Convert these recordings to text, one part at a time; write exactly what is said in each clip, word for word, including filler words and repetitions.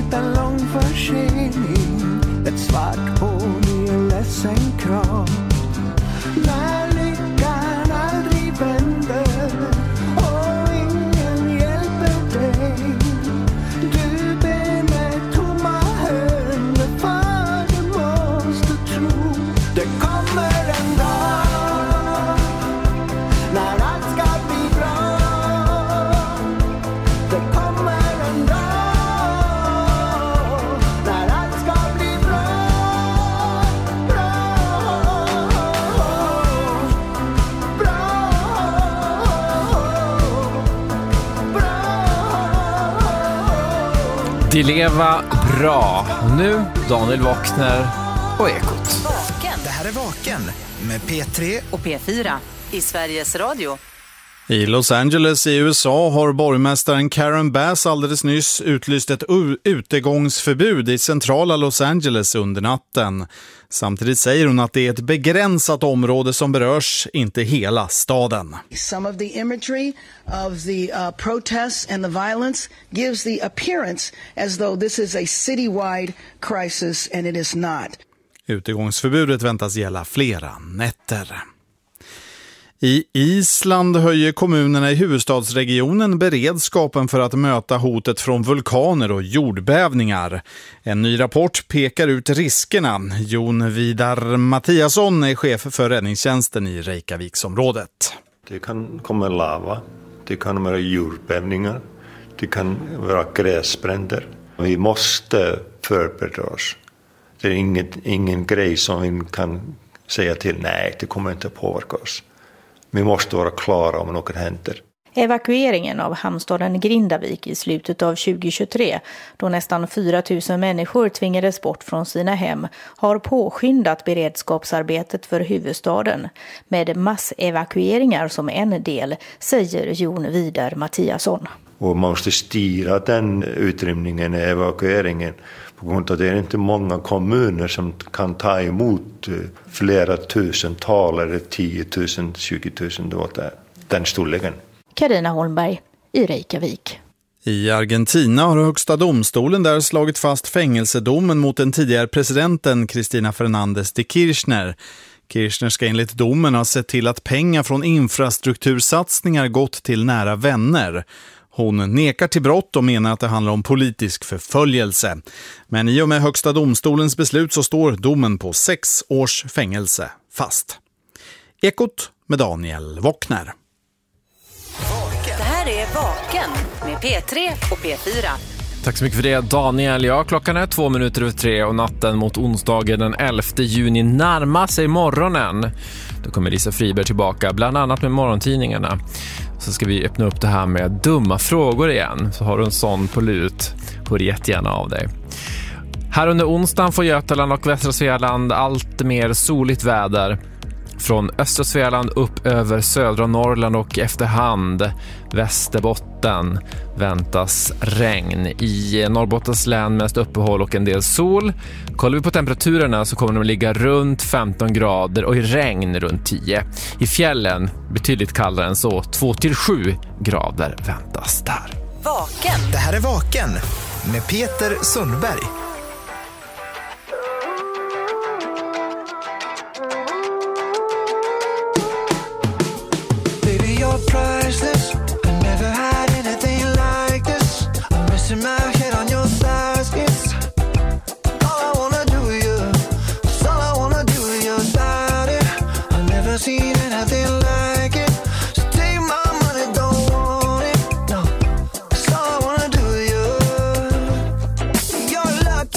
utan lång försening. Ett svart hål i en ledsen kram. När lyckan aldrig vänder och ingen hjälper dig. Du ber med tomma händer, för du måste tro. Det kommer en dag när allt ska bli bra. Det kommer en dag när allt ska bli bra. Bra, bra, bra. De leva bra. Nu Daniel Wockner och Ekot. Vaken. Det här är Vaken med P tre Och P fyra i Sveriges Radio. I Los Angeles i U S A har borgmästaren Karen Bass alldeles nyss utlyst ett u- utegångsförbud i centrala Los Angeles under natten. Samtidigt säger hon att det är ett begränsat område som berörs, inte hela staden. Some of the imagery of the uh, protests and the violence gives the appearance as though this is a citywide crisis, and it is not. Utegångsförbudet väntas gälla flera nätter. I Island höjer kommunerna i huvudstadsregionen beredskapen för att möta hotet från vulkaner och jordbävningar. En ny rapport pekar ut riskerna. Jon Vidar Mattiasson är chef för räddningstjänsten i Reykjaviksområdet. Det kan komma lava, det kan vara jordbävningar, det kan vara gräsbränder. Vi måste förbereda oss. Det är inget, ingen grej som vi kan säga till, nej, det kommer inte att påverka oss. Vi måste vara klara om något händer. Evakueringen av hamnstaden Grindavik i slutet av tjugohundratjugotre, då nästan fyra tusen människor tvingades bort från sina hem, har påskyndat beredskapsarbetet för huvudstaden med massevakueringar som en del, säger Jon Vidar Mattiasson. Och man måste styra den utrymningen, evakueringen, på grund av att det är inte många kommuner som kan ta emot flera tusental eller tiotusen, tjugotusen då där, den storleken. Carina Holmberg i Reykjavik. I Argentina har högsta domstolen där slagit fast fängelsedomen mot den tidigare presidenten Cristina Fernández de Kirchner. Kirchner ska enligt domen ha sett till att pengar från infrastruktursatsningar gått till nära vänner. Hon nekar till brott och menar att det handlar om politisk förföljelse. Men i och med högsta domstolens beslut så står domen på sex års fängelse fast. Ekot med Daniel Wockner. Det här är Vaken med P tre och P fyra. Tack så mycket för det, Daniel. Ja, klockan är två minuter över tre och natten mot onsdagen den elfte juni närmar sig morgonen. Då kommer Lisa Friberg tillbaka, bland annat med morgontidningarna. Så ska vi öppna upp det här med dumma frågor igen. Så har du en sån på lut, hör jättegärna av dig. Här under onsdagen får Götaland och västra Svealand allt mer soligt väder. Från östra Svealand upp över södra Norrland och efterhand Västerbotten väntas regn. I Norrbottens län mest uppehåll och en del sol. Kollar vi på temperaturerna så kommer de ligga runt femton grader och i regn runt tio. I fjällen betydligt kallare än så, två till sju grader väntas där. Vaken. Det här är Vaken med Peter Sundberg. Priceless, I never had anything like this. I'm resting my head on your thighs. It's all I wanna do with you. It's all I wanna do with your body. I've never seen anything like it. So take my money, don't want it. No, it's all I wanna do with you. You're lucky.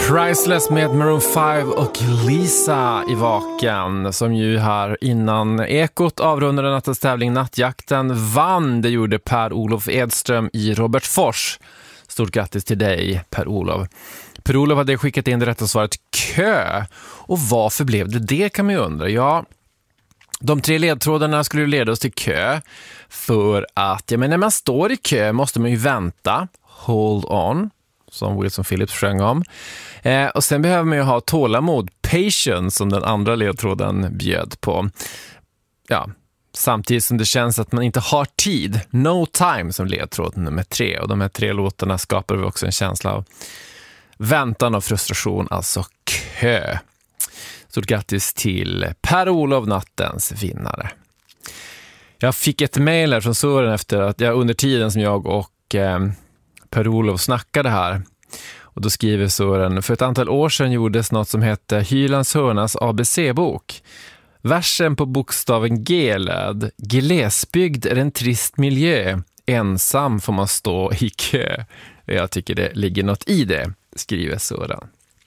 Priceless med Maroon fem och Lisa i Vaken, som ju här innan Ekot avrundade nattens tävling Nattjakten vann. Det gjorde Per-Olof Edström i Robertsfors. Stort grattis till dig, Per-Olof. Per-Olof hade skickat in det rätta svaret kö. Och varför blev det det, kan man ju undra. Ja, de tre ledtrådarna skulle leda oss till kö för att, ja, men när man står i kö måste man ju vänta. Hold on, som Wilson Phillips sjöng om. Eh, och sen behöver man ju ha tålamod, patience, som den andra ledtråden bjöd på. Ja, samtidigt som det känns att man inte har tid. No time som ledtråd nummer tre. Och de här tre låtarna skapar vi också en känsla av väntan och frustration, alltså kö. Stort grattis till Per-Olof, nattens vinnare. Jag fick ett mejl här från Sören efter att jag under tiden som jag och eh, Per-Olof snackade här. Och då skriver Sören: för ett antal år sedan gjordes något som hette Hylands hörnas A B C-bok. Versen på bokstaven G löd: glesbygd är en trist miljö. Ensam får man stå i kö. Jag tycker det ligger något i det, skriver Sören.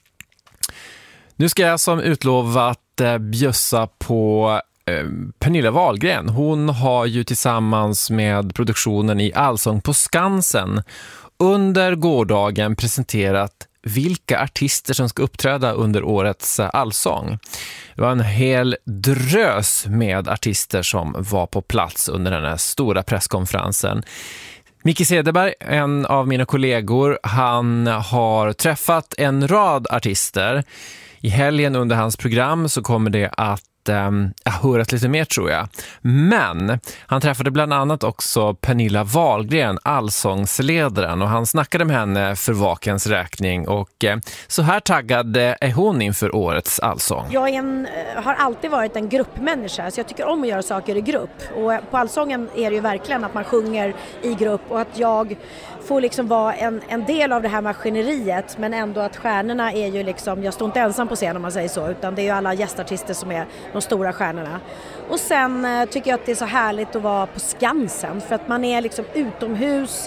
Nu ska jag som utlovat eh, bjössa på eh, Pernilla Wahlgren. Hon har ju tillsammans med produktionen i Allsång på Skansen under gårdagen presenterat vilka artister som ska uppträda under årets Allsång. Det var en hel drös med artister som var på plats under den här stora presskonferensen. Micke Cederberg, en av mina kollegor, han har träffat en rad artister. I helgen under hans program så kommer det att ähm, höras lite mer, tror jag. Men han träffade bland annat också Pernilla Wahlgren, allsångsledaren, och han snackade med henne för Vakens räkning. Och äh, så här taggad är hon inför årets Allsång. Jag är en, har alltid varit en gruppmänniska, så jag tycker om att göra saker i grupp. Och på Allsången är det ju verkligen att man sjunger i grupp och att jag får liksom vara en, en del av det här maskineriet, men ändå att stjärnorna är ju liksom, jag står inte ensam på scen om man säger så, utan det är ju alla gästartister som är de stora stjärnorna. Och sen eh, tycker jag att det är så härligt att vara på Skansen, för att man är liksom utomhus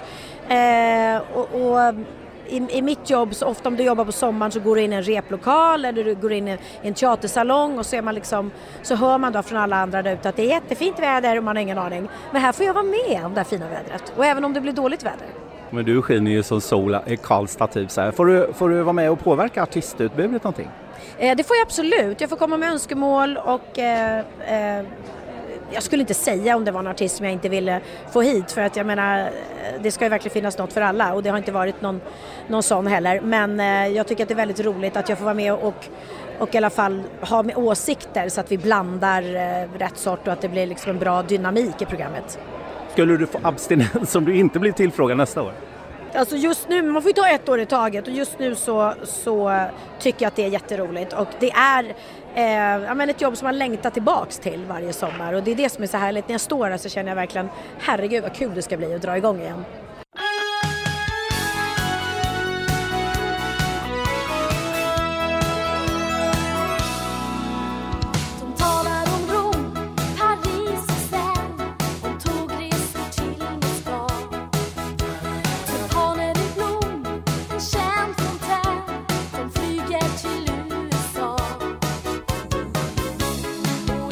eh, och, och i, i mitt jobb, så ofta om du jobbar på sommaren så går du in i en replokal eller du går in i en teatersalong och så, är man liksom, så hör man då från alla andra där ute att det är jättefint väder och man har ingen aning. Men här får jag vara med om det här fina vädret, och även om det blir dåligt väder. Men du skiner ju som sol i Karlstad typ så här. Får du, får du vara med och påverka artistutbudet någonting? Eh, det får jag absolut. Jag får komma med önskemål och eh, eh, jag skulle inte säga om det var en artist som jag inte ville få hit, för att jag menar, det ska ju verkligen finnas något för alla, och det har inte varit någon, någon sån heller. Men eh, jag tycker att det är väldigt roligt att jag får vara med och, och i alla fall ha med åsikter så att vi blandar eh, rätt sort och att det blir liksom en bra dynamik i programmet. Skulle du få abstinens om du inte blir tillfrågad nästa år? Alltså just nu, man får ju ta ett år i taget, och just nu så, så tycker jag att det är jätteroligt. Och det är eh, jag menar, ett jobb som man längtar tillbaks till varje sommar, och det är det som är så härligt. När jag står här så känner jag verkligen, herregud vad kul det ska bli att dra igång igen.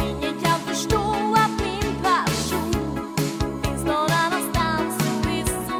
Förstå att min passion finns någon annanstans.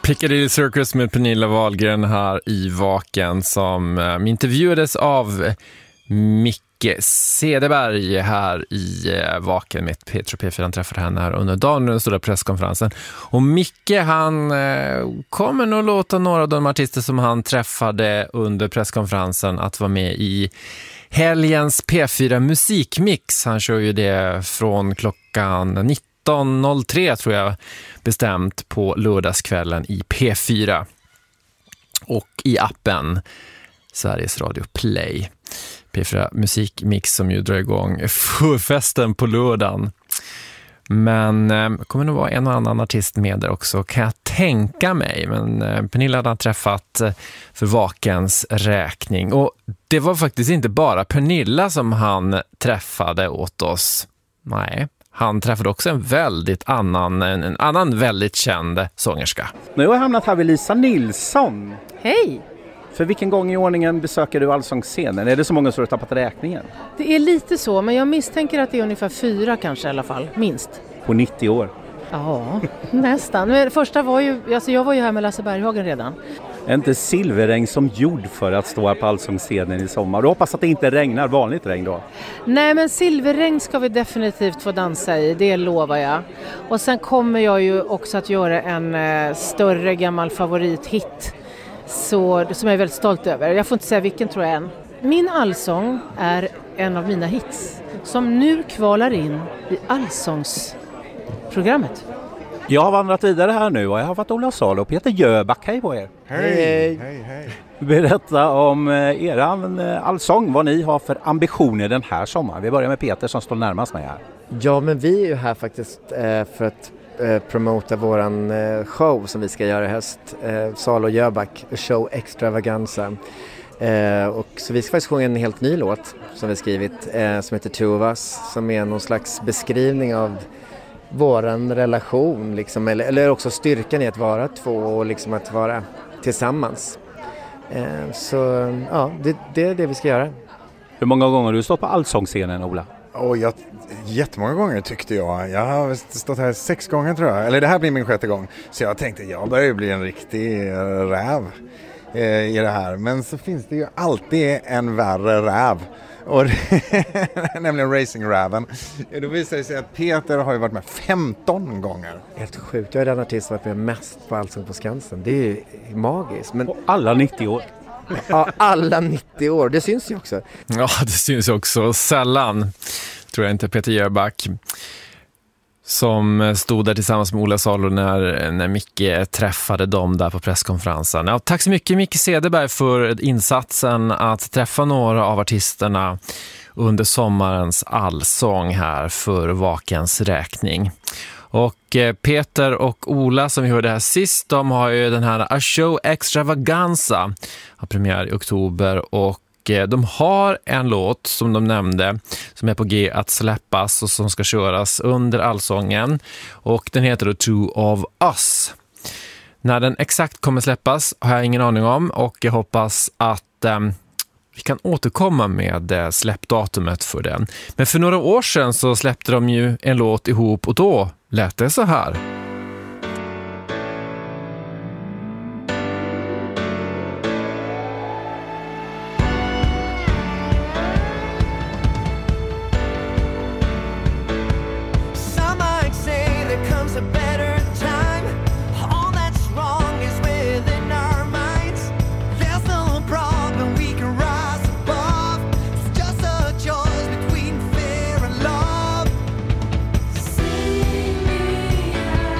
Piccadilly Circus med Pernilla Wahlgren här i Vaken som um, intervjuades av Micke Cederberg här i uh, Vaken med Petro P fyra. Han träffade henne här under dagen under den stora presskonferensen. Och Micke han uh, kommer nog låta några av de artister som han träffade under presskonferensen att vara med i helgens P fyra musikmix. Han kör ju det från klockan nitton noll tre tror jag bestämt på lördagskvällen i P fyra och i appen Sveriges Radio Play. P fyra musikmix som ju drar igång festen på lördagen. Men eh, kommer nog vara en och annan artist med där också, kan jag tänka mig. Men eh, Pernilla hade träffat eh, för Vakens räkning. Och det var faktiskt inte bara Pernilla som han träffade åt oss. Nej, han träffade också en väldigt annan, en, en annan väldigt känd sångerska. Nu har jag hamnat här vid Lisa Nilsson. Hej! För vilken gång i ordningen besöker du Allsångsscenen? Är det så många som du har tappat räkningen? Det är lite så, men jag misstänker att det är ungefär fyra kanske i alla fall, minst. På nittio år? Ja, nästan. Men första var ju, alltså jag var ju här med Lasse Berghagen redan. Är inte Silverregn som gjord för att stå här på Allsångsscenen i sommar? Du hoppas att det inte regnar vanligt regn då? Nej, men Silverregn ska vi definitivt få dansa i, det lovar jag. Och sen kommer jag ju också att göra en eh, större gammal favorithit. Så, som jag är väldigt stolt över. Jag får inte säga vilken tror jag än. Min allsång är en av mina hits som nu kvalar in i allsångsprogrammet. Jag har vandrat vidare här nu och jag har varit Ola Salo och Peter Jöback. Hej på er! Hej! Hej, hej! Berätta om eran allsång, vad ni har för ambitioner den här sommaren. Vi börjar med Peter som står närmast mig här. Ja, men vi är ju här faktiskt för att promota våran show som vi ska göra i höst. Salo Jöback Show Extravaganza. Och så vi ska faktiskt sjunga en helt ny låt som vi skrivit som heter Two of Us, som är någon slags beskrivning av våran relation liksom, eller, eller också styrkan i att vara två och liksom att vara tillsammans. Så ja, det, det är det vi ska göra. Hur många gånger har du stått på Allsångsscenen, Ola? Oh, jag, jättemånga gånger tyckte jag. Jag har stått här sex gånger tror jag. Eller det här blir min sjätte gång. Så jag tänkte jag börjar bli en riktig räv eh, i det här. Men så finns det ju alltid en värre räv. Och nämligen Racing-räven. Då visar det sig att Peter har ju varit med femton gånger. Helt sjukt. Jag är den artist som varit med mest på Allsång på Skansen. Det är ju magiskt. Men... Och alla nittio år. Ja, alla nittio år. Det syns ju också. Ja, det syns ju också. Sällan, tror jag inte, Peter Jöback som stod där tillsammans med Ola Salo när, när Micke träffade dem där på presskonferensen. Ja, tack så mycket Micke Cederberg för insatsen att träffa några av artisterna under sommarens allsång här för Vakens räkning. Och Peter och Ola som vi hörde här sist, de har ju den här A Show Extravaganza, har premiär i oktober, och de har en låt som de nämnde som är på G att släppas och som ska köras under allsången, och den heter då Two of Us. När den exakt kommer släppas har jag ingen aning om, och jag hoppas att eh, vi kan återkomma med eh, släppdatumet för den. Men för några år sedan så släppte de ju en låt ihop och då lät det så här. Sing me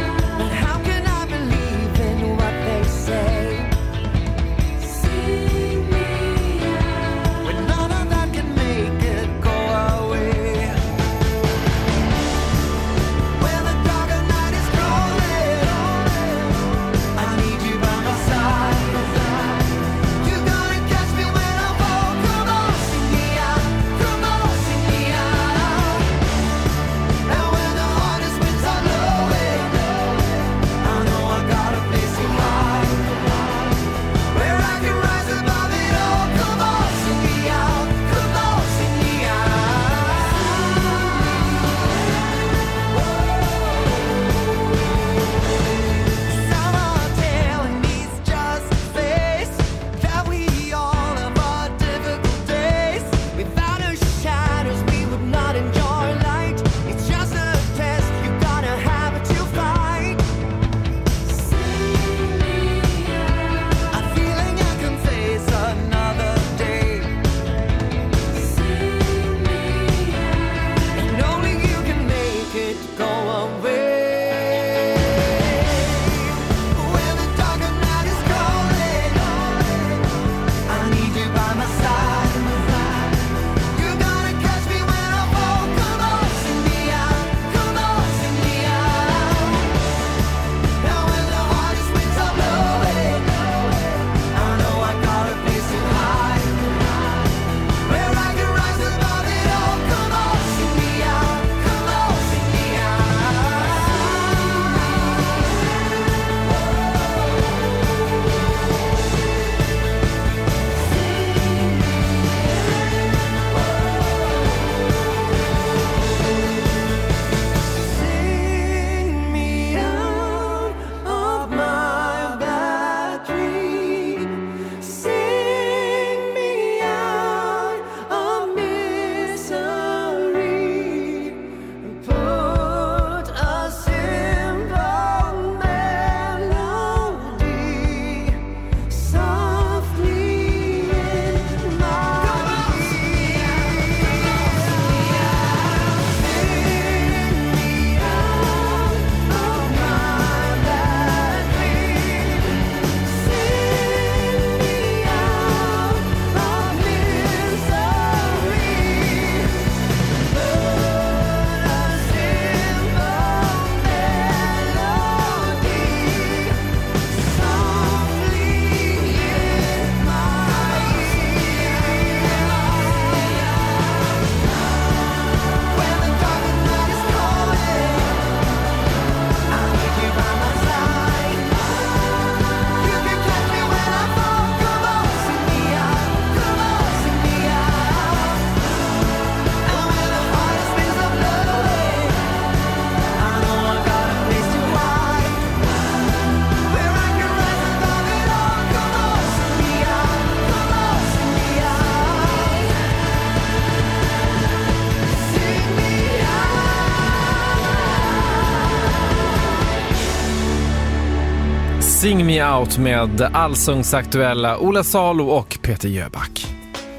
Sing Me Out med allsångsaktuella Ola Salo och Peter Jöback.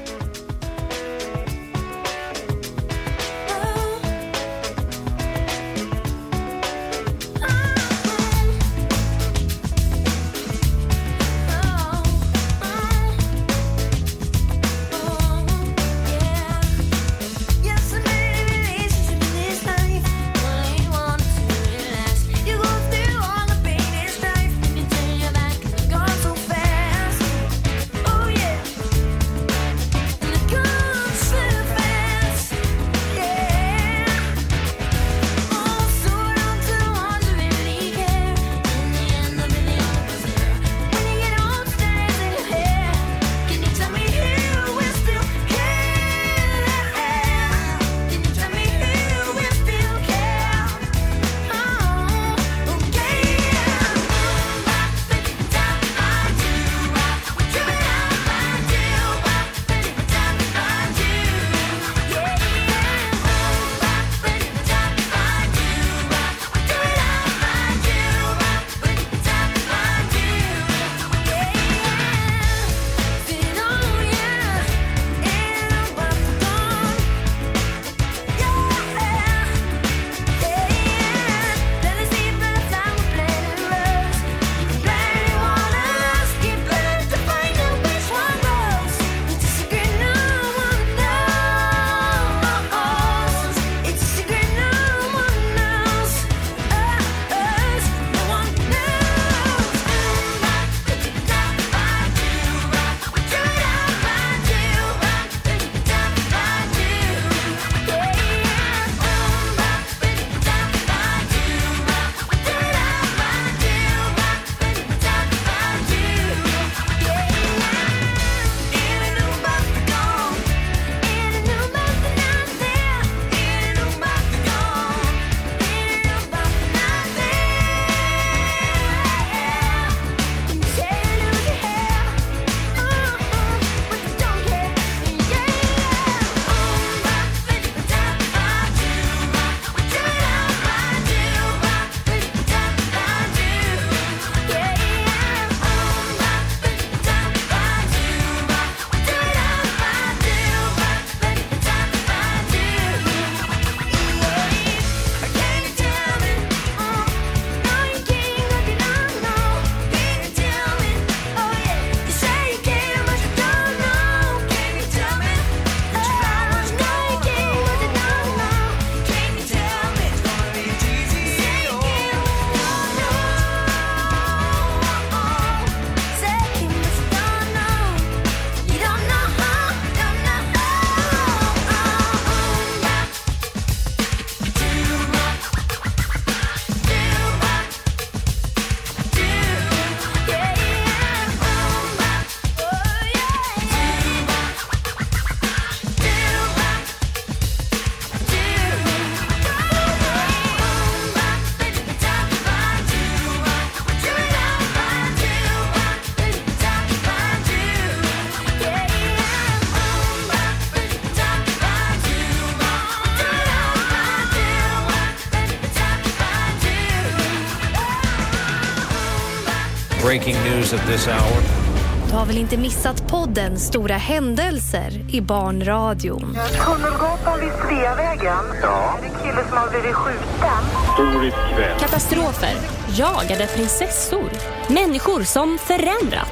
Breaking news at this hour. Du har väl inte missat podden Stora händelser i Barnradion? Tunnelgatan vid Sveavägen. Ja. Det är en kille som har blivit skjuten. Stor kväll. Katastrofer. Jagade prinsessor. Människor som förändrat.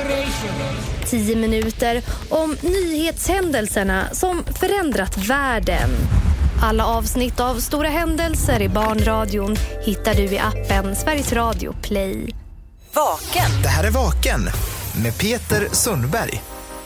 Tio minuter om nyhetshändelserna som förändrat världen. Alla avsnitt av Stora händelser i Barnradion hittar du i appen Sveriges Radio Play. Vaken. Det här är Vaken med Peter Sundberg.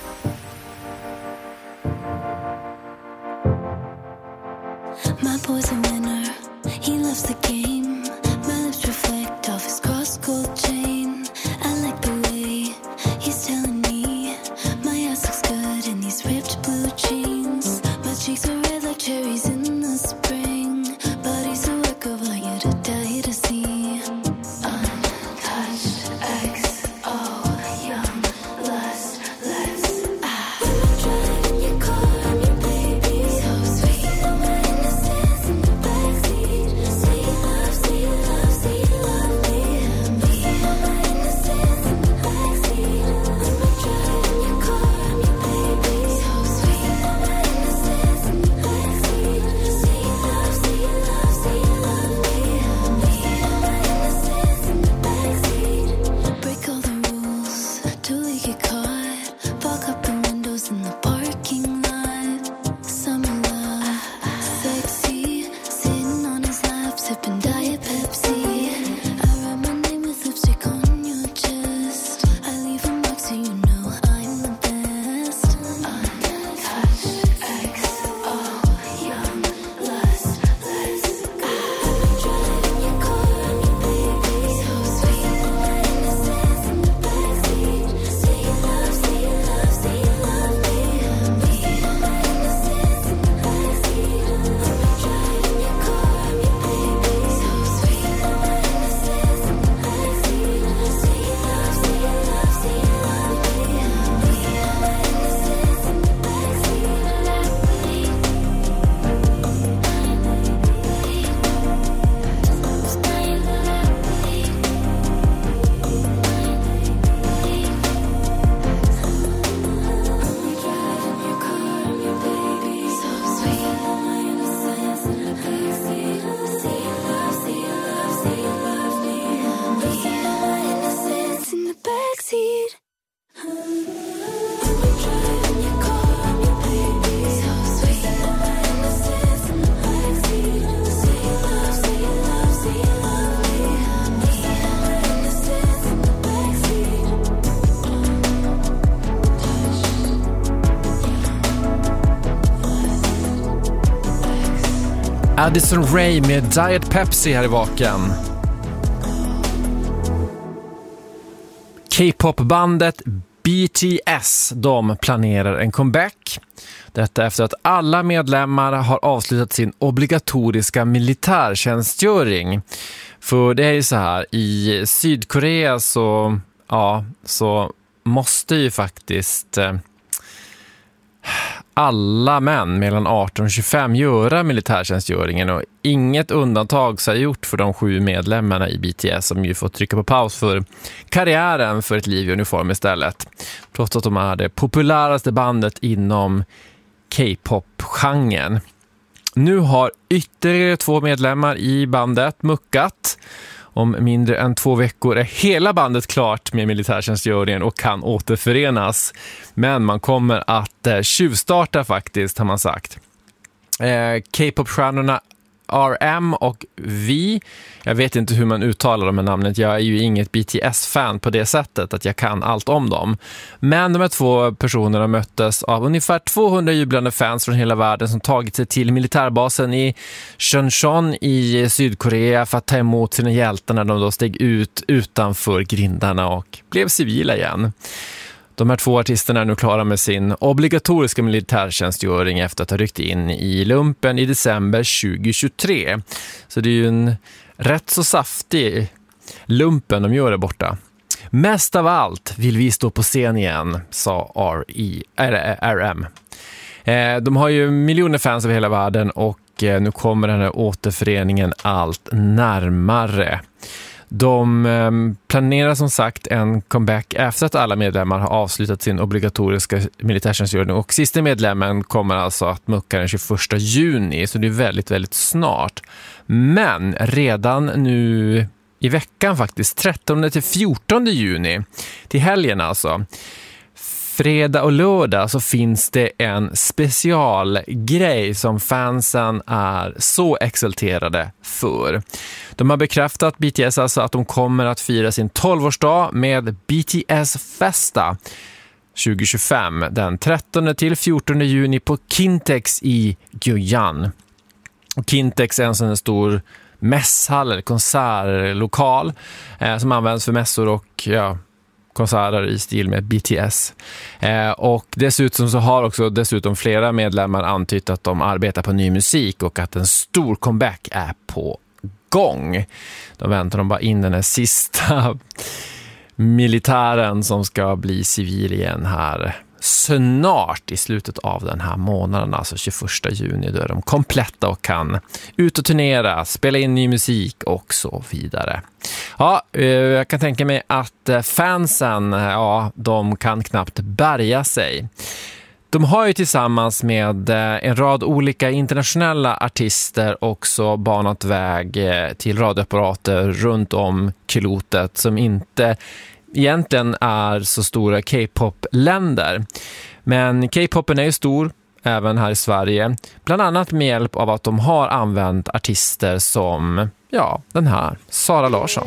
My boy's a winner, he loves the game. My lips reflect off his cross-gold chain. I like the way he's telling me my ass looks good in these ripped blue jeans. My cheeks are red like cherries in the spring. But he's a work of art you to die to see. Untouched X O, young, lust, let's ah. Driving your car on your baby, so sweet. My innocence in the backseat. Say you love, say you love, say you love me. Me, my innocence. Addison Rae med Diet Pepsi här i Vaken. K-pop-bandet B T S, de planerar en comeback. Detta efter att alla medlemmar har avslutat sin obligatoriska militärtjänstgöring. För det är ju så här, i Sydkorea så, ja, så måste ju faktiskt eh, alla män mellan arton och tjugofem göra militärtjänstgöringen, och inget undantag så är gjort för de sju medlemmarna i B T S som ju får trycka på paus för karriären för ett liv i uniform istället. Trots att de är det populäraste bandet inom K-pop-genren. Nu har ytterligare två medlemmar i bandet muckat. Om mindre än två veckor är hela bandet klart med militärtjänstgöringen och kan återförenas. Men man kommer att eh, tjuvstarta faktiskt, har man sagt. Eh, K-pop-stjärnorna R M och V. Jag vet inte hur man uttalar de här namnet. Jag är ju inget B T S-fan på det sättet att jag kan allt om dem. Men de här två personerna möttes av ungefär tvåhundra jublande fans från hela världen som tagit sig till militärbasen i Chuncheon i Sydkorea för att ta emot sina hjältar när de då steg ut utanför grindarna och blev civila igen. De här två artisterna är nu klara med sin obligatoriska militärtjänstgöring efter att ha ryckt in i lumpen i december tjugohundratjugotre. Så det är ju en rätt så saftig lumpen de gör där borta. Mest av allt vill vi stå på scen igen, sa R M. De har ju miljoner fans över hela världen och nu kommer den här återföreningen allt närmare. De planerar som sagt en comeback efter att alla medlemmar har avslutat sin obligatoriska militärtjänstgöring, och sista medlemmen kommer alltså att mucka den tjugoförsta juni, så det är väldigt, väldigt snart. Men redan nu i veckan faktiskt, trettonde till fjortonde juni, till helgen alltså, fredag och lördag, så finns det en specialgrej som fansen är så exalterade för. De har bekräftat B T S alltså att de kommer att fira sin tolvårsdag med B T S Festa tjugohundratjugofem den trettonde till fjortonde juni på Kintex i Guyane. Och Kintex är en sån stor mässhall eller konsertlokal eh, som används för mässor och ja, konserter i stil med B T S. Eh, och dessutom så har också dessutom flera medlemmar antytt att de arbetar på ny musik och att en stor comeback är på gång. Då väntar de bara in den här sista militären som ska bli civil igen här snart i slutet av den här månaden, alltså tjugoförsta juni, då är de kompletta och kan ut och turnera, spela in ny musik och så vidare. Ja, jag kan tänka mig att fansen, ja, de kan knappt bärga sig. De har ju tillsammans med en rad olika internationella artister också banat väg till radioapparater runt om klotet som inte egentligen är så stora K-pop-länder. Men K-popen är ju stor även här i Sverige, bland annat med hjälp av att de har använt artister som, ja, den här Sara Larsson.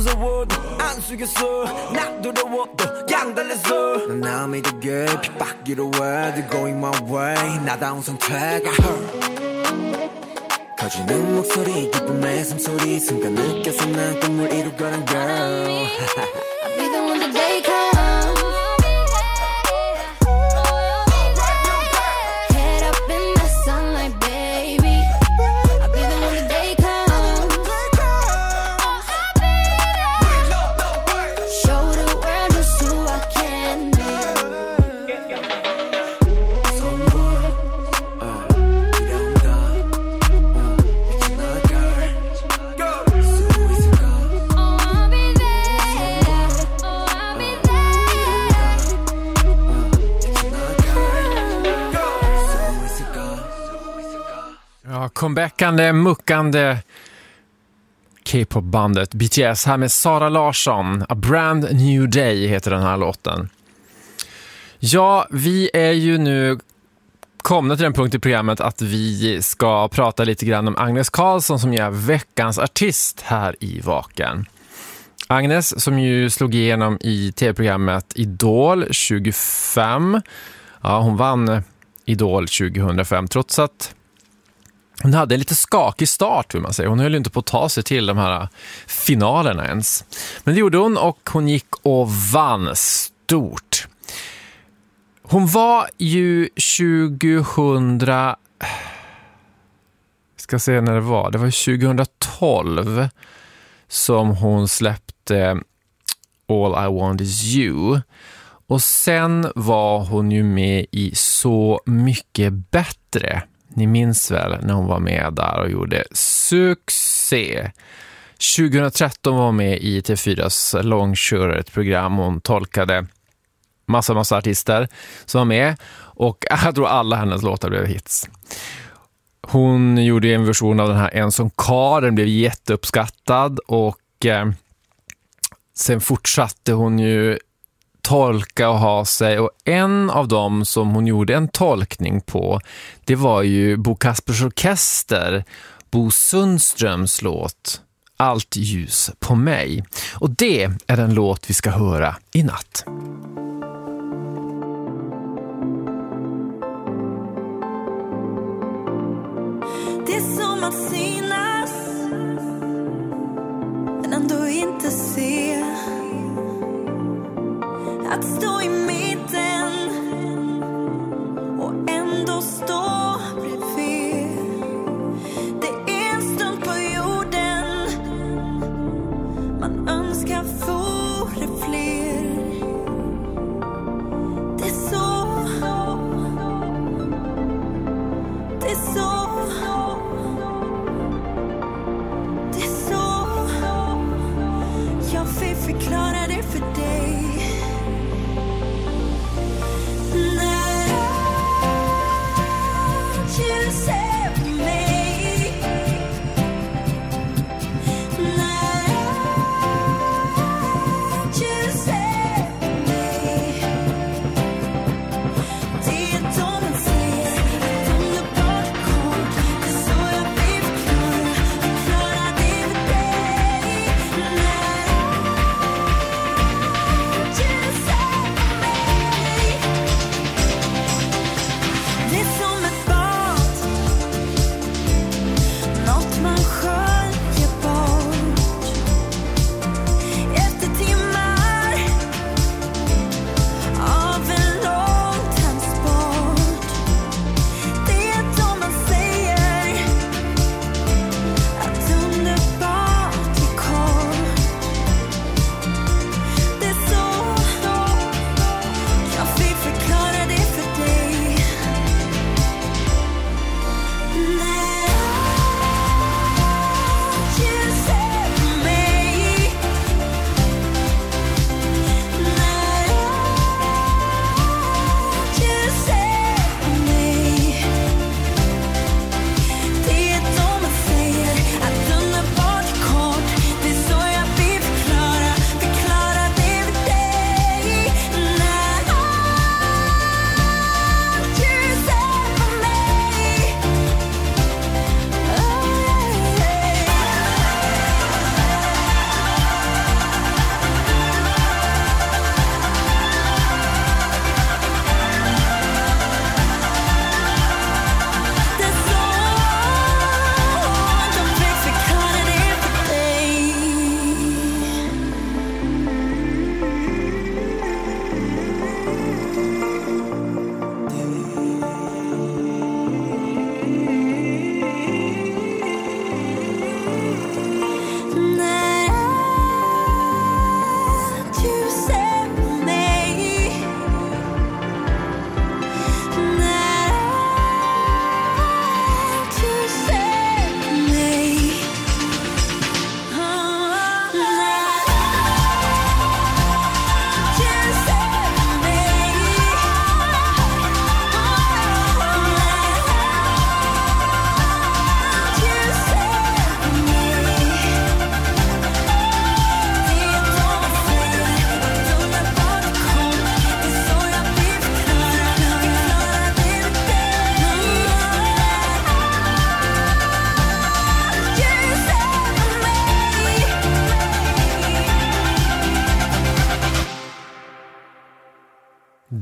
무서워도 안 숙였어 난 두려워도 양달랬어 넌 나 믿어게 핍박기로 해 going my way 나다운 선택 커지는 목소리 기쁨의 숨소리 순간 느껴서 난 꿈을 이루거든 girl I'll be the one that they come Head up in the sunlight baby I'll be the one that they come Show the world just who I can be Ja, comebackande, muckande K-pop-bandet B T S här med Sara Larsson. A Brand New Day heter den här låten. Ja, vi är ju nu komna till den punkt i programmet att vi ska prata lite grann om Agnes Karlsson som är veckans artist här i Vaken. Agnes som ju slog igenom i tv-programmet Idol tjugofem. Ja, hon vann Idol tjugohundrafem trots att hon hade en lite skakig start vill man säga. Hon höll inte på att ta sig till de här finalerna ens. Men det gjorde hon och hon gick och vann stort. Hon var ju tjugohundra... ska se när det var. Det var tjugotolv som hon släppte All I Want Is You. Och sen var hon ju med i Så mycket bättre. Ni minns väl när hon var med där och gjorde succé. tjugohundratretton var hon med i T fyras långkörare, ett program. Hon tolkade massa, massa artister som var med. Och jag tror alla hennes låtar blev hits. Hon gjorde en version av den här En som kar. Den blev jätteuppskattad. Och eh, sen fortsatte hon ju tolka och ha sig, och en av dem som hon gjorde en tolkning på, det var ju Bo Kaspers Orkester, Bo Sundströms låt Allt ljus på mig. Och det är den låt vi ska höra i natt. Det är som att synas men ändå inte se. Att stå i mitten och ändå stå bredvid. Det är en stund på jorden man önskar vore fler. Det är så, det är så, det är så. Jag vill förklara det för dig.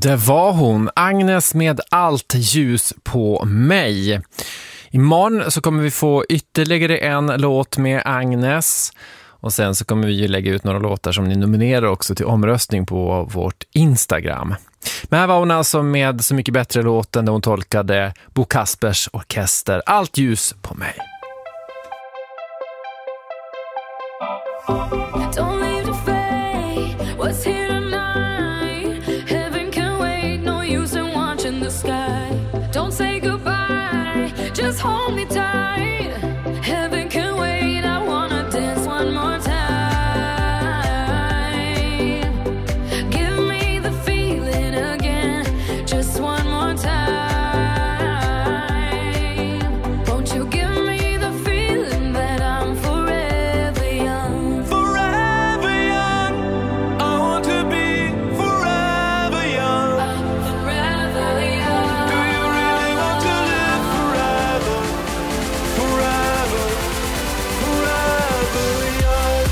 Det var hon, Agnes med Allt ljus på mig. Imorgon så kommer vi få ytterligare en låt med Agnes. Och sen så kommer vi ju lägga ut några låtar som ni nominerar också till omröstning på vårt Instagram. Men här var hon alltså med Så mycket bättre låten där hon tolkade Bo Kaspers orkester Allt ljus på mig. Don't leave the fade, what's here tonight? Heaven can wait, no use in watching the sky. Don't say goodbye, just hold me tight. Heaven can wait, I wanna dance one more time. Give me the feeling again, just one more time. Won't you give me the feeling that I'm forever young? Forever young, I want to be forever young. Forever young. Do you really want to live forever? Forever, forever young.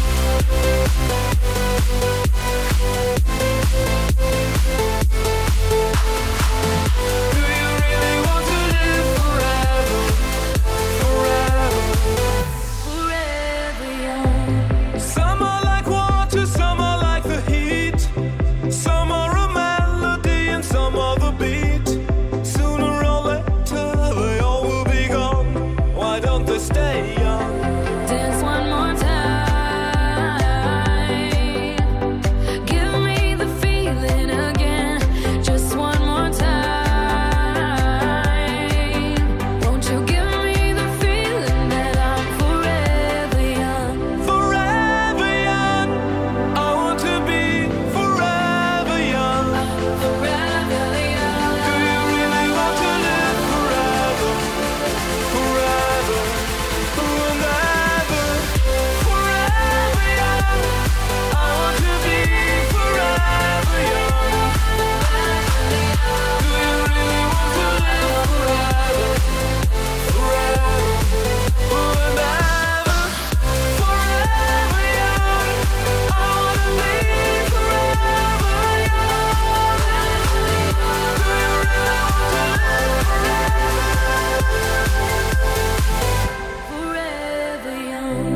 Do you really want to live forever? Forever, Forever young. some are like water, some are like the heat. Some are a melody and some are the beat. Sooner or later they all will be gone. Why don't they stay young? Dance one more time. Give me the feeling again, just one more time. Won't you give me the feeling that I'm forever young? Forever young, I want to be forever young. Forever young. Do you really want to live forever? Forever, and ever. Forever young, I want to be forever young. Do you really want to live forever? Forever, and ever. Forever young, I want to be forever young. Do you really want to live Forever young.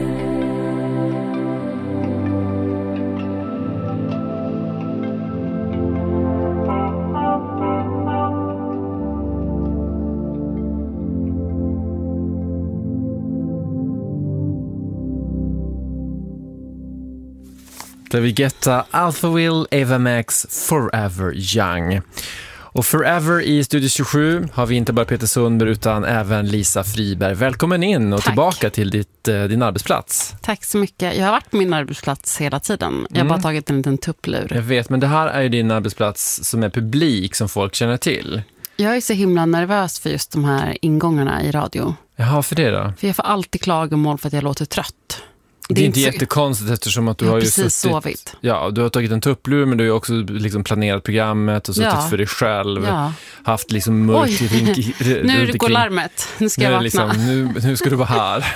David Guetta, Alphaville, Ava Max, Forever Young. Och Forever i Studio tjugosju har vi inte bara Peter Sundberg utan även Lisa Friberg. Välkommen in och Tack. tillbaka till ditt, eh, din arbetsplats. Tack så mycket. Jag har varit på min arbetsplats hela tiden. Jag har Mm. bara tagit en liten tupplur. Jag vet, men det här är ju din arbetsplats som är publik som folk känner till. Jag är så himla nervös för just de här ingångarna i radio. Jaha, för det då? För jag får alltid klagomål för att jag låter trött. Det är inte så- jättekonstigt eftersom att du Jag har har ju precis suttit, sovit. Ja, du har tagit en tupplur men du har ju också liksom planerat programmet och suttit Ja. för dig själv. Ja. Haft liksom mörkt Oj. rink, r- Nu runt går omkring. larmet. Nu ska Nu, jag är det vakna. liksom, nu, nu ska du vara här.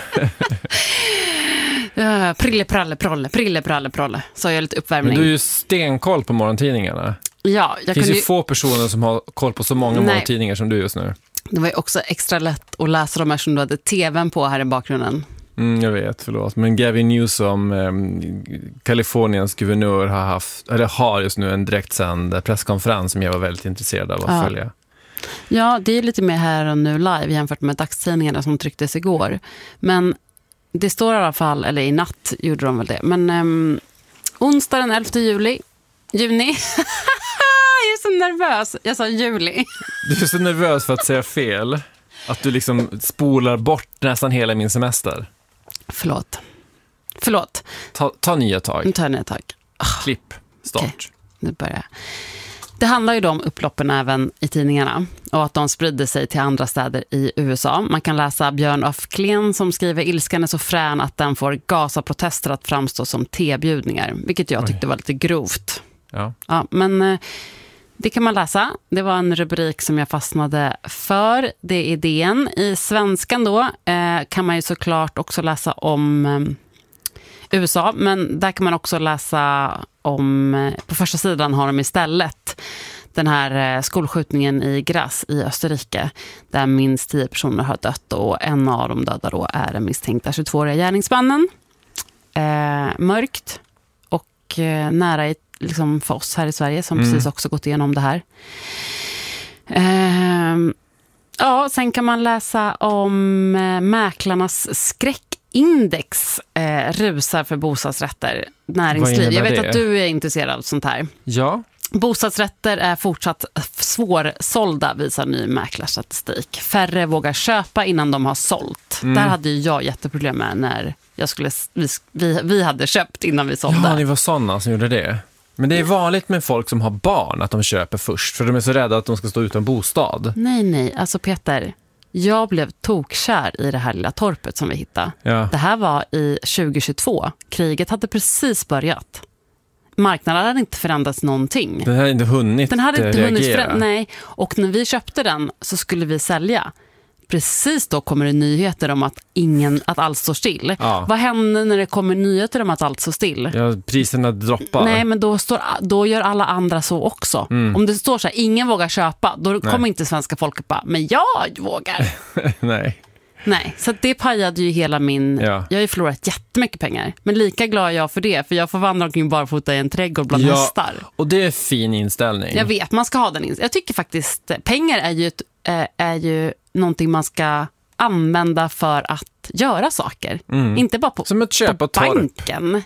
Ja, prille, pralle, prolle, prille, pralle, prolle. Så har jag lite uppvärmning. Men du är ju stenkoll på morgontidningarna. Ja, Det jag finns kunde ju ju... få personer som har koll på så många Nej. morgontidningar som du just nu. Det var ju också extra lätt att läsa de här som du hade tvn på här i bakgrunden. Mm, jag vet, förlåt. Men Gavin Newsom, eh, Kaliforniens guvernör, har haft, eller har just nu en direktsänd presskonferens som jag var väldigt intresserad av att Ja. följa. Ja, det är lite mer här och nu live jämfört med dagstidningarna som trycktes igår. Men det står i alla fall, eller i natt gjorde de väl det. Men um, onsdag den elfte juli, juni. Jag är så nervös. Jag sa juli. Du är så nervös för att säga fel. Att du liksom spolar bort nästan hela min semester. Förlåt. Förlåt. Ta, ta nya tag. Nu tar jag nya tag. Klipp. Start. Okej, nu börjar jag. Det handlar ju om upploppen även i tidningarna och att de sprider sig till andra städer i U S A. Man kan läsa Björn af Kleen som skriver ilskan är så frän att den får Gaza-protester att framstå som tebjudningar, vilket jag tyckte var lite grovt. Ja. Ja, men eh, det kan man läsa. Det var en rubrik som jag fastnade för. Det är idén. I svenskan då eh, kan man ju såklart också läsa om eh, U S A, men där kan man också läsa om, på första sidan har de istället den här skolskjutningen i Graz i Österrike där minst tio personer har dött och en av de döda då är den misstänkta tjugotvååriga gärningsmannen. Eh, mörkt och eh, nära i, liksom för oss här i Sverige som mm. precis också gått igenom det här. Eh, ja, sen kan man läsa om eh, mäklarnas skräckindex eh, rusar för bostadsrätter, näringsliv. Jag vet det? Att du är intresserad av sånt här. Ja. Bostadsrätter är fortsatt svårsålda, visar ny mäklarstatistik. Färre vågar köpa innan de har sålt. Mm. Där hade ju jag jätteproblem med när jag skulle, vi, vi, vi hade köpt innan vi sålde. Ja, det var sådana som gjorde det. Men det är vanligt med folk som har barn att de köper först. För de är så rädda att de ska stå utan bostad. Nej, nej. Alltså Peter, jag blev tokkär i det här lilla torpet som vi hittade. Ja. Det här var i tjugohundratjugotvå. Kriget hade precis börjat. Marknaden hade inte förändrats någonting. Den hade inte hunnit Den hade inte reagera. hunnit förändras, nej. Och när vi köpte den så skulle vi sälja. Precis då kommer det nyheter om att, ingen, att allt står still. Ja. Vad händer när det kommer nyheter om att allt står still? Ja, priserna droppar. Nej, men då, står, då gör alla andra så också. Mm. Om det står så här, ingen vågar köpa, då nej. Kommer inte svenska folket bara, men jag vågar. Nej. Nej, så det pajade ju hela min... Ja. Jag har ju förlorat jättemycket pengar. Men lika glad jag för det. För jag får vandra omkring barfota i en trädgård bland ja, hästar. Och det är fin inställning. Jag vet, man ska ha den inställningen. Jag tycker faktiskt, pengar är ju, ett, är ju någonting man ska använda för att göra saker. Mm. Inte bara på, som ett köp på banken.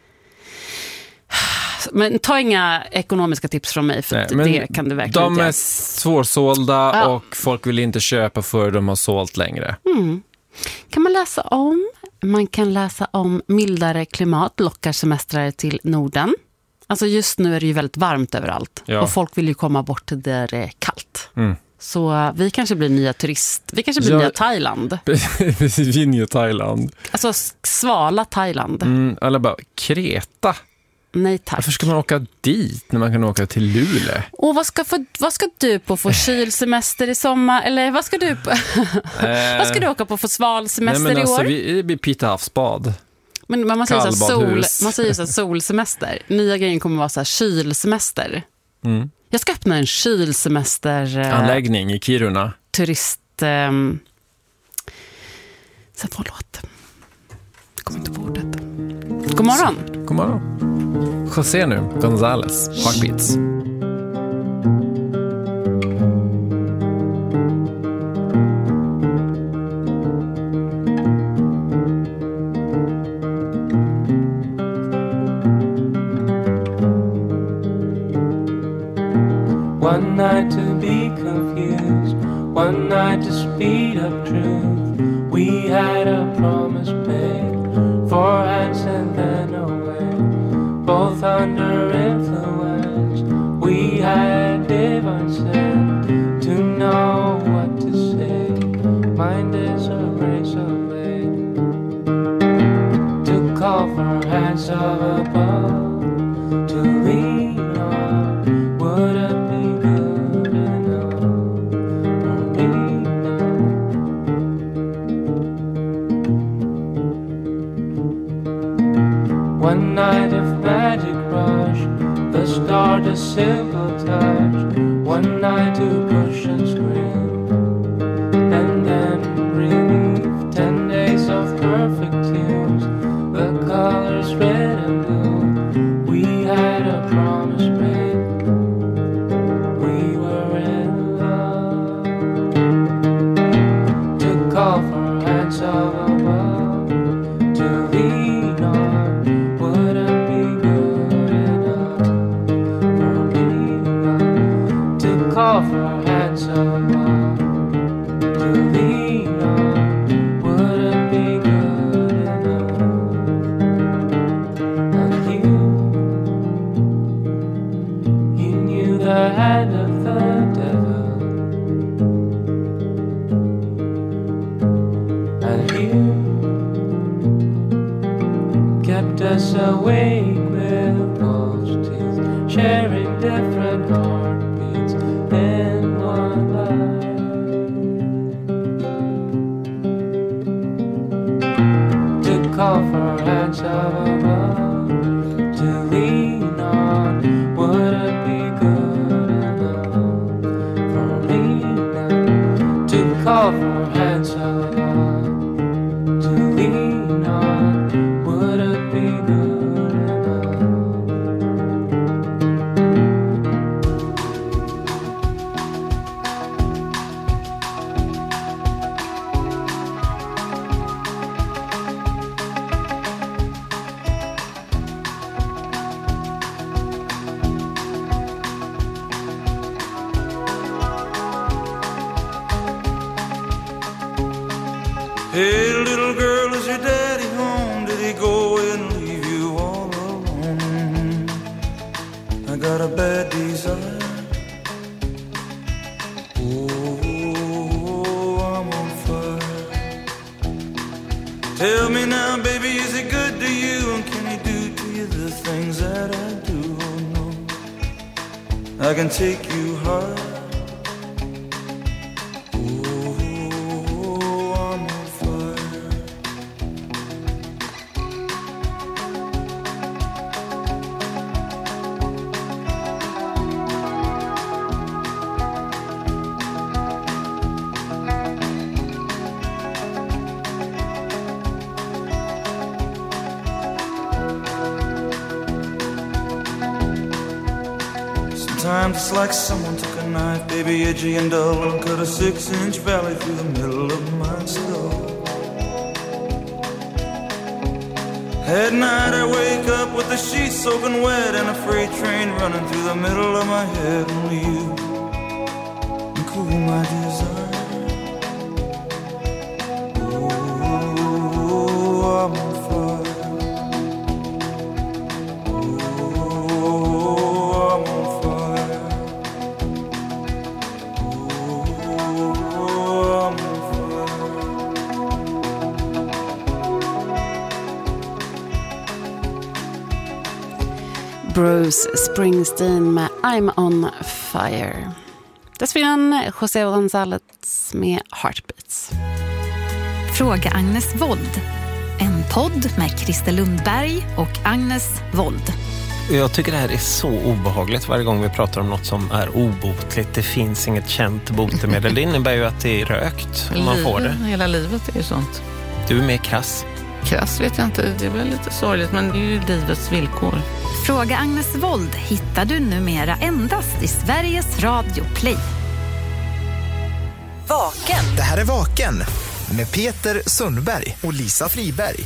Men ta inga ekonomiska tips från mig, för nej, det kan du verkligen de är svårsålda ja. Och folk vill inte köpa för de har sålt längre. Mm. Kan man läsa om? Man kan läsa om mildare klimat lockar semestrare till Norden. Alltså just nu är det ju väldigt varmt överallt. Ja. Och folk vill ju komma bort till där det är kallt. Mm. Så vi kanske blir nya turist. Vi kanske blir ja, nya Thailand. Vi är nya Thailand. Alltså svala Thailand. Mm, eller bara Kreta. Nej tack. Varför ska man åka dit när man kan åka till Luleå? Och vad ska, för, vad ska du på för kylsemester i sommar? Eller vad ska du på? eh, vad ska du åka på för svalsemester nej, men alltså, i år? Vi, det blir Pita havsbad. Men man säger så sol, man säger så solsemester. Nya grejen kommer vara så här kylsemester. Mm. Jag ska öppna en kylsemester eh, anläggning i Kiruna. Turist eh, så på låt. Jag kommer inte på ordet. God morgon. God morgon. José nu, González, Heartbeats. One night to be confused, one night to speed up truth. We had a promise made, four hands and then away, both under influence. We had divine sense to know what to say. Mind is a razor blade to call for hands of above to lean on. Would it be good enough for me now? One night of magic rush, the start a simple touch. One night to push and scream, and then relief. Ten days of perfect tunes, the colors red and blue. We had a promise made, we were in love. To call for hands of above, to lean on. Would it be good enough for me now? To call for hands of above, to lean on. Would it be good enough? And you, you knew the hand of the devil, and you kept us awake with false teeth, sharing different heartbeats in one life. To call for hands of above, to lean on. Would it be good enough Hey, little girl, is your daddy home? Did he go away and leave you all alone? I got a bad desire. Oh, I'm on fire. Tell me now, baby, is he good to you? And can he do to you the things that I do? Oh, no, I can take you high. Sometimes it's like someone took a knife, baby, edgy and dull, and cut a six-inch valley through the middle of my skull. At night I wake up with the sheets soaking wet and a freight train running through the middle of my head. Only you can cool my desire. Oh, I'm on fire. Bruce Springsteen med I'm on fire. Dessförinnan José González med Heartbeats. Fråga Agnes Wold. En podd med Christer Lundberg och Agnes Wold. Jag tycker det här är så obehagligt varje gång vi pratar om något som är obotligt. Det finns inget känt botemedel. Det innebär ju att det är rökt om man får det. Hela livet är ju sånt. Du är mer krass. Krass vet jag inte, det är väl lite sorgligt, men det är ju livets villkor. Fråga Agnes Wold hittar du numera endast i Sveriges Radio Play. Vaken. Det här är Vaken med Peter Sundberg och Lisa Friberg.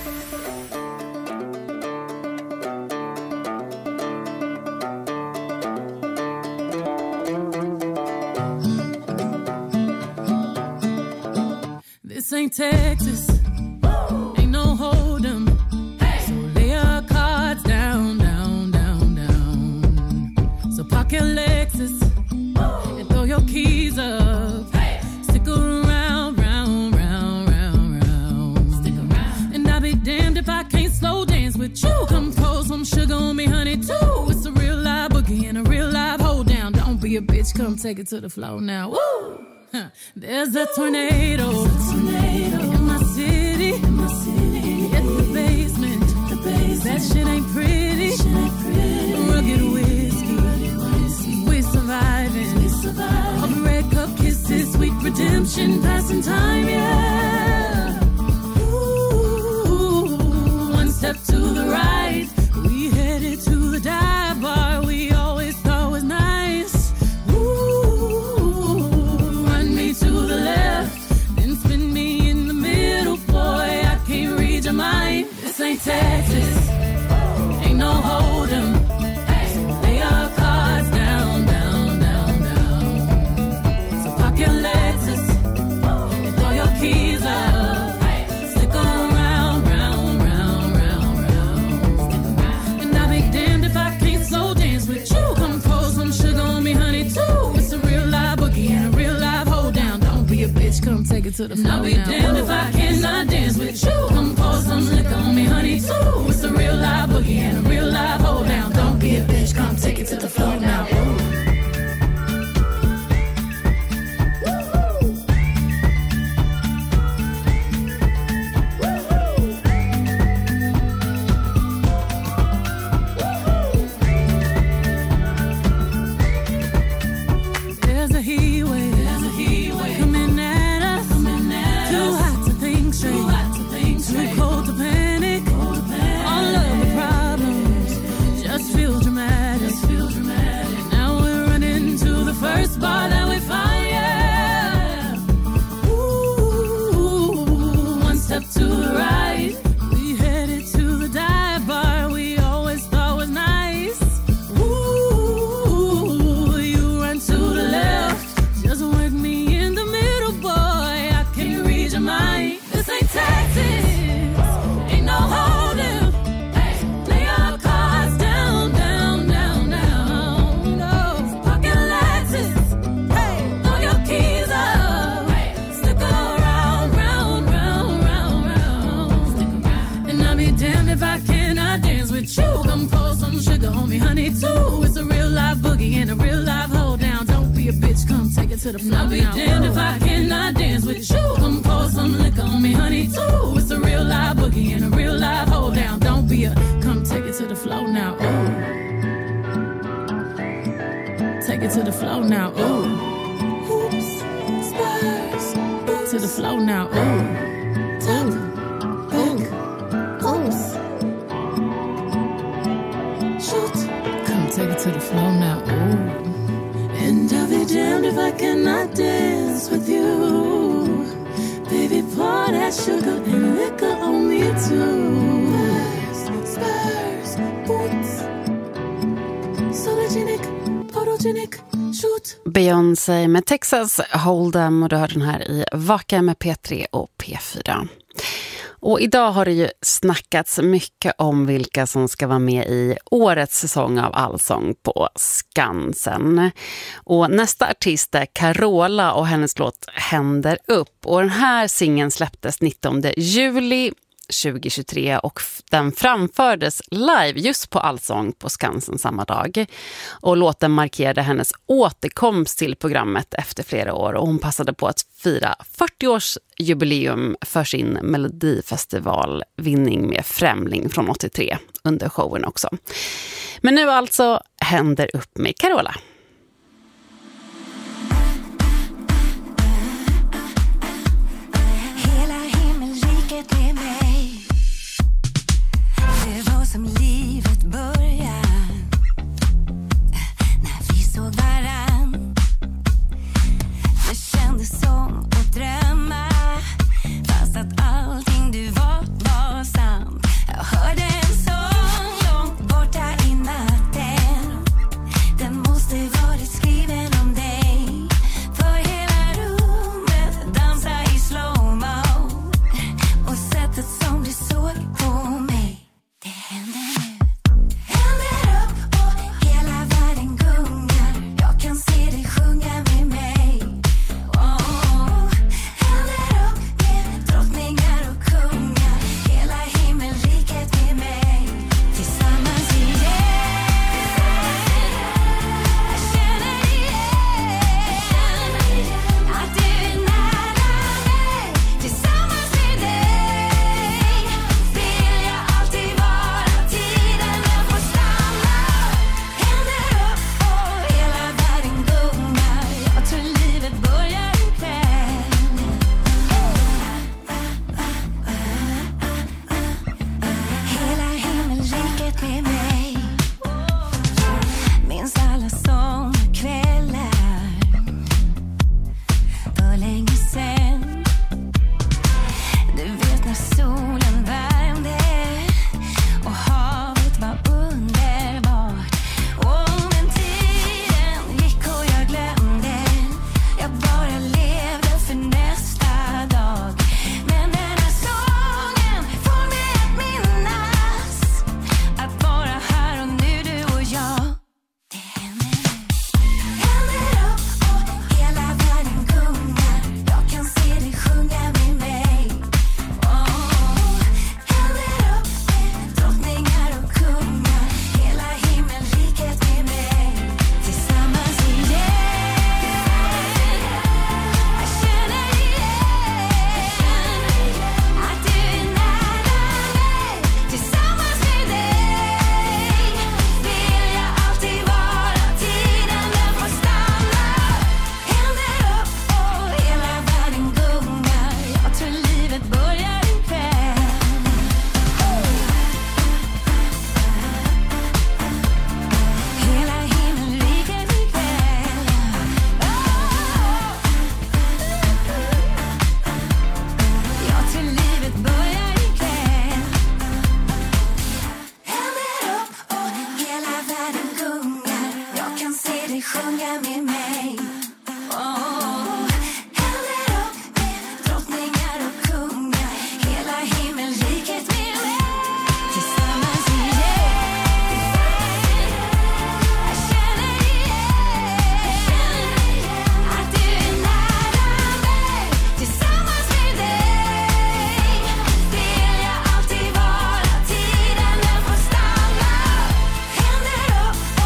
This ain't Texas. Ain't no hold 'em. So lay your cards down, down, down, down. So park your Lexus and throw your keys up. Stick around, round, round, round, round. Stick around. And I'll be damned if I can't slow dance with you. Come pour some sugar on me, honey, too. It's a real live boogie and a real live hold down. Don't be a bitch, come take it to the floor now. Woo! Huh. There's a tornado, There's a tornado. In my city, in my city. It's the basement, the basement. That shit ain't pretty, shit ain't pretty. Rugged whiskey, Rugged whiskey. We're surviving, We're surviving. All the red cup kisses, sweet redemption, passing time, yeah. Ooh, one step to the right, we headed to the dive bar we always thought was nice. To the left, then spin me in the middle, boy, I can't read your mind. This ain't Texas, ain't no hold 'em. So lay your cards down, down, down, down. So park your Lexus and throw your keys up. Stick around, round, round, round, round. And I'll be damned if I can't slow dance with you. Come pour some sugar on me, honey, too. It's a real live boogie and a real live hold down. Don't be a bitch, come take it to the floor. I'll be now. Damned if I cannot dance with you. Come pour some liquor on me, honey, too. It's a real live boogie and a real live hold down. Don't be a bitch, come take it to the floor now. Ooh. honey too. It's a real life boogie and a real life hold down. Don't be a bitch, come take it to the floor. I'll be damned if I cannot dance with you. Come pour some liquor on me, honey too. It's a real life boogie and a real life hold down. Don't be a, come take it to the floor now. Ooh. Take it to the floor now. Ooh. Hoops, spurs, boots. To the floor now. Ooh. Ooh. Ooh. Hoops. Shoot. Come take it to the floor now. Ooh. And I'll be damned if I cannot dance with you. Baby, pour that sugar and liquor on me too. Spurs, spurs, boots. Sologenic, photogenic, shoot. Beyoncé med Texas Hold'em, och du hör den här i Vaka med P tre och P fyra. Och idag har det ju snackats mycket om vilka som ska vara med i årets säsong av Allsång på Skansen. Och nästa artist är Carola och hennes låt Händer upp. Och den här singeln släpptes nittonde juli tjugohundratjugotre och den framfördes live just på Allsång på Skansen samma dag. Och låten markerade hennes återkomst till programmet efter flera år, och hon passade på att fira fyrtio-årsjubileum för sin Melodifestivalvinning med Främling från åttiotre under showen också. Men nu alltså Händer upp med Carola. Som livet börjar när vi såg varann. Det kändes som att drömma, fast att allting du var var sant. Jag hörde en sång långt borta i natten. Den måste varit skriven om dig, för hela rummet dansar i slow-mo. Och sättet som du såg på mig, det händer nu. Händer upp och hela världen gungar. Jag kan se dig sjunga med mig. Oh, händer upp med drottningar och kungar. Hela himmelriket med mig. Tillsammans igen. Jag känner igen att du är nära mig. Tillsammans med dig vill jag alltid vara. Tiden den får stanna. Händer upp och hela världen gungar. Jag tror livet börjar ikväll. Hela himmelriket med mig. Minns alla sommarkvällar för länge sen. Du vet när solen värmde och havet var underbart. Och men tiden gick och jag glömde. Jag bara levde för nästa dag. Men den här sången får mig att minnas att vara här och nu, du och jag. Det händer nu. Händer upp och hela världen gungar. Jag kan se dig sjunga med mig. Oh, händer upp med drottningar och kungar. Hela himmelriket med mig. Tillsammans igen. Jag känner igen att du är nära mig. Tillsammans med dig vill jag alltid vara. Tiden den får stanna. Händer upp och hela världen gungar. Jag tror livet börjar ikväll. Hela himmelriket ikväll. Jag tror livet börjar ikväll. Händer upp och hela världen gungar. Jag kan se dig sjunga med mig. Oh, händer upp med drottningar och kungar. Hela himmelriket med mig. Tillsammans igen. Jag känner igen att du är nära mig. Tillsammans med dig vill jag alltid vara. Tiden den får stanna. Händer upp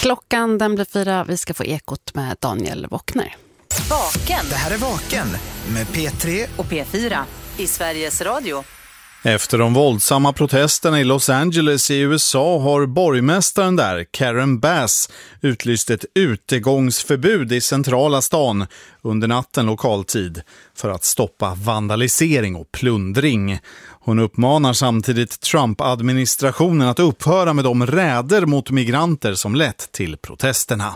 Klockan den blir fyra. Vi ska få Ekot med Daniel Wockner. Vaken. Det här är Vaken med P tre och P fyra i Sveriges Radio. Efter de våldsamma protesterna i Los Angeles i U S A har borgmästaren där, Karen Bass, utlyst ett utegångsförbud i centrala stan under natten lokal tid för att stoppa vandalisering och plundring. Hon uppmanar samtidigt Trump-administrationen att upphöra med de räder mot migranter som lett till protesterna.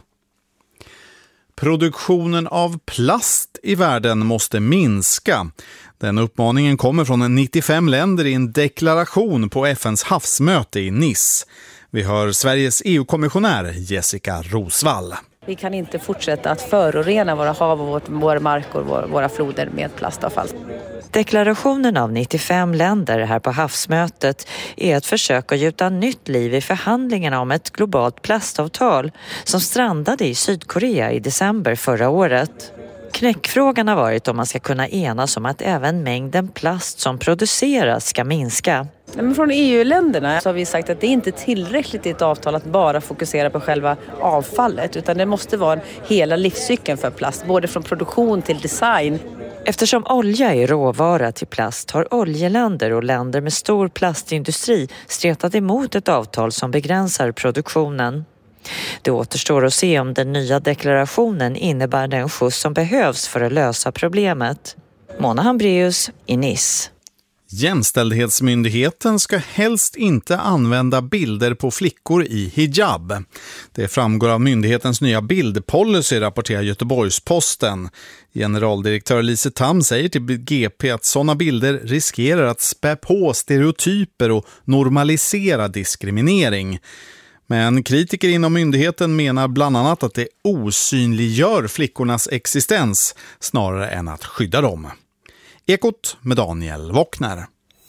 Produktionen av plast i världen måste minska. Den uppmaningen kommer från nittiofem länder i en deklaration på F N:s havsmöte i Nice. Vi hör Sveriges E U-kommissionär Jessica Rosvall. Vi kan inte fortsätta att förorena våra hav och våra marker och våra floder med plastavfall. Deklarationen av nittiofem länder här på havsmötet är ett försök att gjuta nytt liv i förhandlingarna om ett globalt plastavtal som strandade i Sydkorea i december förra året. Knäckfrågan har varit om man ska kunna enas om att även mängden plast som produceras ska minska. Men från E U-länderna så har vi sagt att det inte är tillräckligt i ett avtal att bara fokusera på själva avfallet, utan det måste vara hela livscykeln för plast, både från produktion till design. Eftersom olja är råvara till plast har oljeländer och länder med stor plastindustri stretat emot ett avtal som begränsar produktionen. Det återstår att se om den nya deklarationen innebär den skjuts som behövs för att lösa problemet. Mona Hambraeus i Nice. Jämställdhetsmyndigheten ska helst inte använda bilder på flickor i hijab. Det framgår av myndighetens nya bildpolicy, rapporterar Göteborgs-Posten. Generaldirektör Lise Tam säger till G P att sådana bilder riskerar att spä på stereotyper och normalisera diskriminering. Men kritiker inom myndigheten menar bland annat att det osynliggör flickornas existens snarare än att skydda dem. Ekot med Daniel Wockner.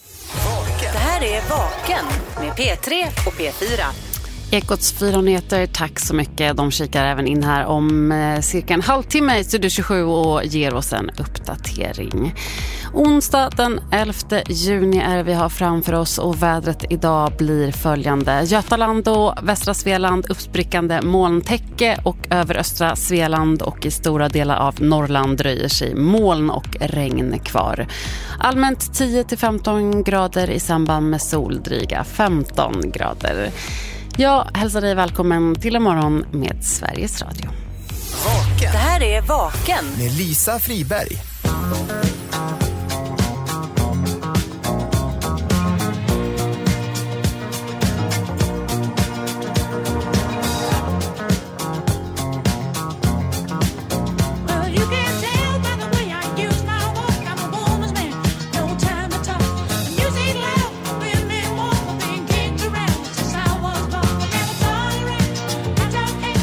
Det här är Vaken med P tre och P fyra. Ekots fyra nyheter, tack så mycket. De kikar även in här om eh, cirka en halvtimme i Studio tjugosju och ger oss en uppdatering. Onsdag den elfte juni är vi har framför oss och vädret idag blir följande. Götaland och västra Svealand uppsprickande molntäcke och över östra Svealand och i stora delar av Norrland dröjer sig moln och regn kvar. Allmänt tio till femton grader i samband med soldryga femton grader. Jag hälsar dig välkommen till en morgon med Sveriges Radio. Vaken. Det här är Vaken med Lisa Friberg.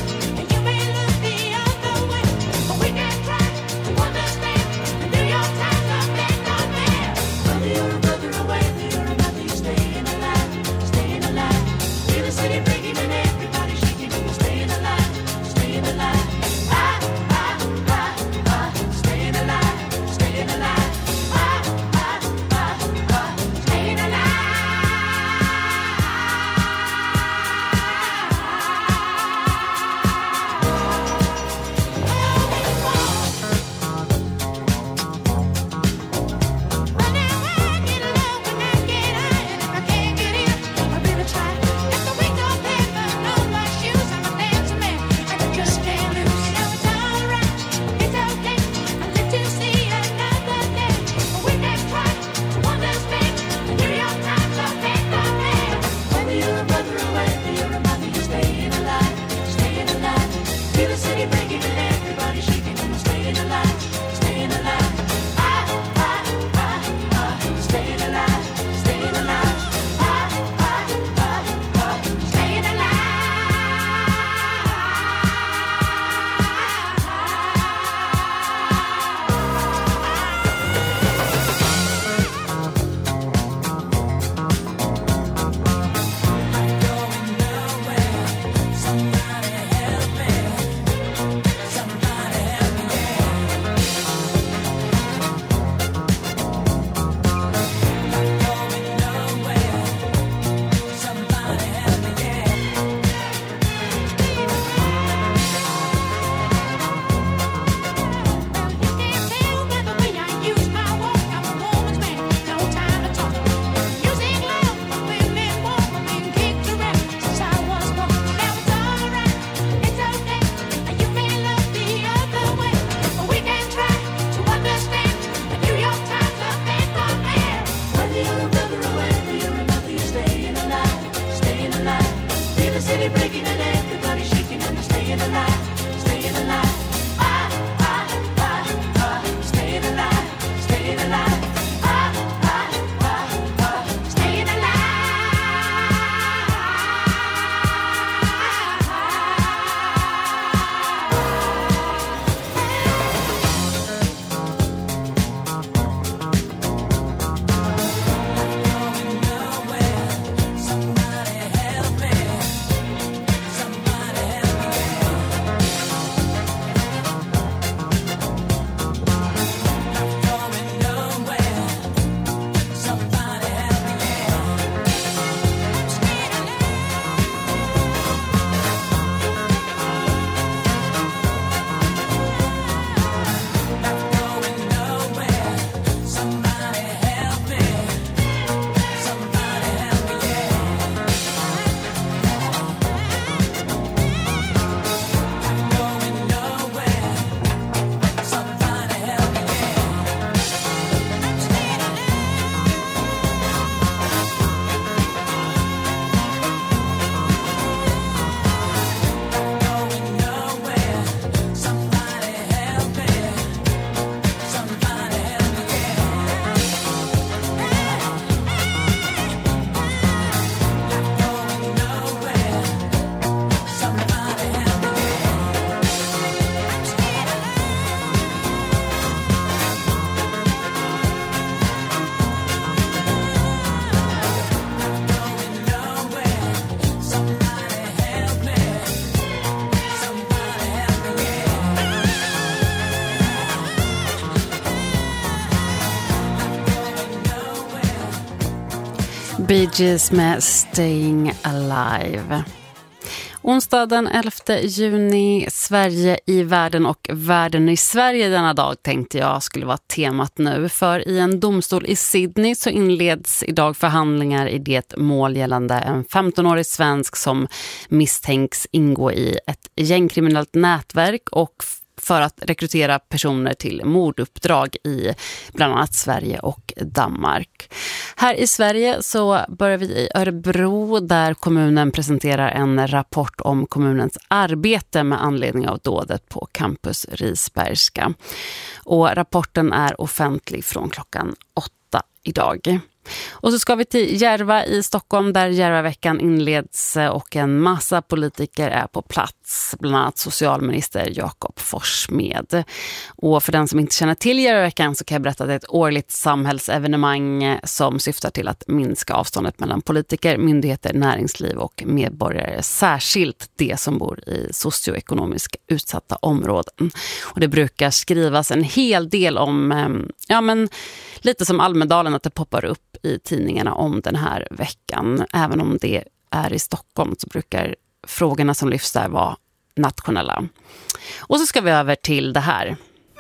Your time. Bee Gees med Staying Alive. Onsdag den elfte juni, Sverige i världen och världen i Sverige denna dag tänkte jag skulle vara temat nu. För i en domstol i Sydney så inleds idag förhandlingar i det mål gällande en femtonårig svensk som misstänks ingå i ett gängkriminellt nätverk och för att rekrytera personer till morduppdrag i bland annat Sverige och Danmark. Här i Sverige så börjar vi i Örebro där kommunen presenterar en rapport om kommunens arbete med anledning av dådet på campus Risbergska. Och rapporten är offentlig från klockan åtta idag. Och så ska vi till Järva i Stockholm där Järvaveckan inleds och en massa politiker är på plats, bland annat socialminister Jakob Forssmed. Och för den som inte känner till Järvaveckan så kan jag berätta att det är ett årligt samhällsevenemang som syftar till att minska avståndet mellan politiker, myndigheter, näringsliv och medborgare, särskilt det som bor i socioekonomiskt utsatta områden. Och det brukar skrivas en hel del om, ja men lite som Almedalen, att det poppar upp i tidningarna om den här veckan. Även om det är i Stockholm så brukar frågorna som lyfts där vara nationella. Och så ska vi över till det här.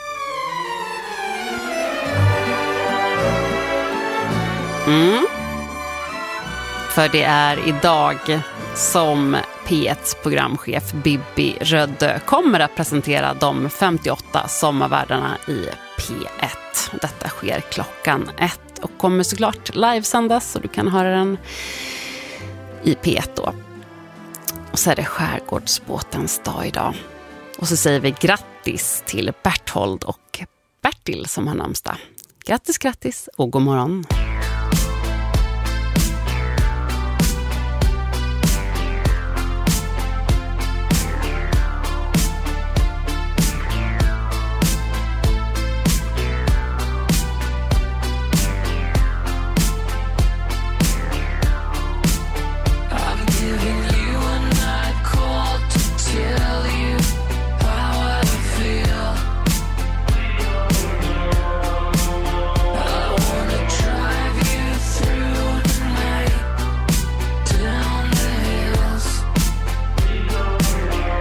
Mm. För det är idag som P etts programchef Bibi Rödde kommer att presentera de femtioåtta sommarvärdarna i P ett. Detta sker klockan ett och kommer såklart livesändas så du kan höra den i P ett då. Och så är det skärgårdsbåtens dag idag. Och så säger vi grattis till Berthold och Bertil som har namnsdag. Grattis, grattis och god morgon.